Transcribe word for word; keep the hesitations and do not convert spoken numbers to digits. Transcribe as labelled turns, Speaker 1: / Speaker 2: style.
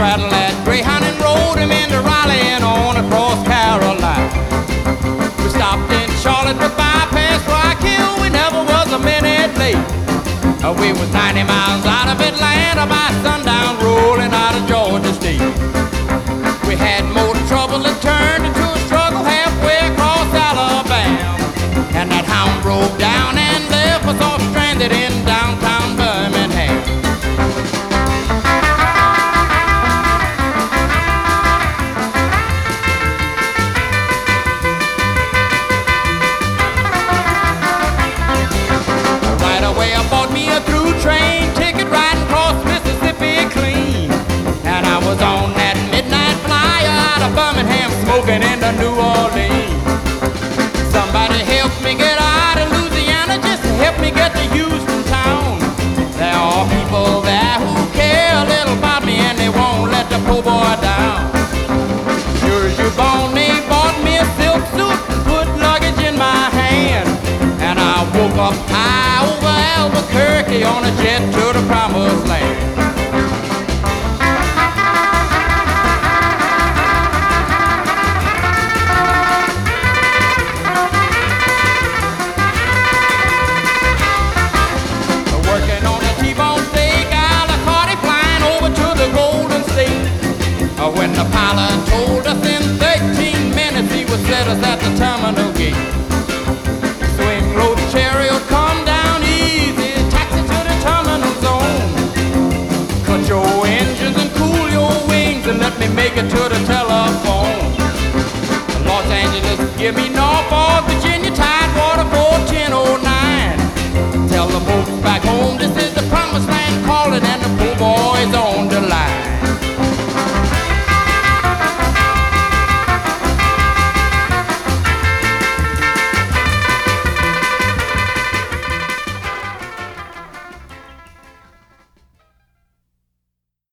Speaker 1: straddled that Greyhound and rode him into Raleigh and on across Carolina. We stopped in Charlotte with bypass Rockhill. We never was a minute late. Uh, We was ninety miles out of Atlanta by sundown, rolling out of Georgia State. We had more trouble that turned into a struggle halfway across Alabama. And that hound broke down and left us all stranded in downtown Birmingham. Right away I bought me a through train ticket riding across Mississippi clean. And I was on that midnight flyer out of Birmingham smoking into New Orleans. Somebody help me get out of Louisiana, just help me get to Houston town. There are people there who care a little about me and they won't let the poor boy down. Sure as you're born, they bought me a silk suit and put luggage in my hand. And I woke up high over Albuquerque on a jet to the promised land.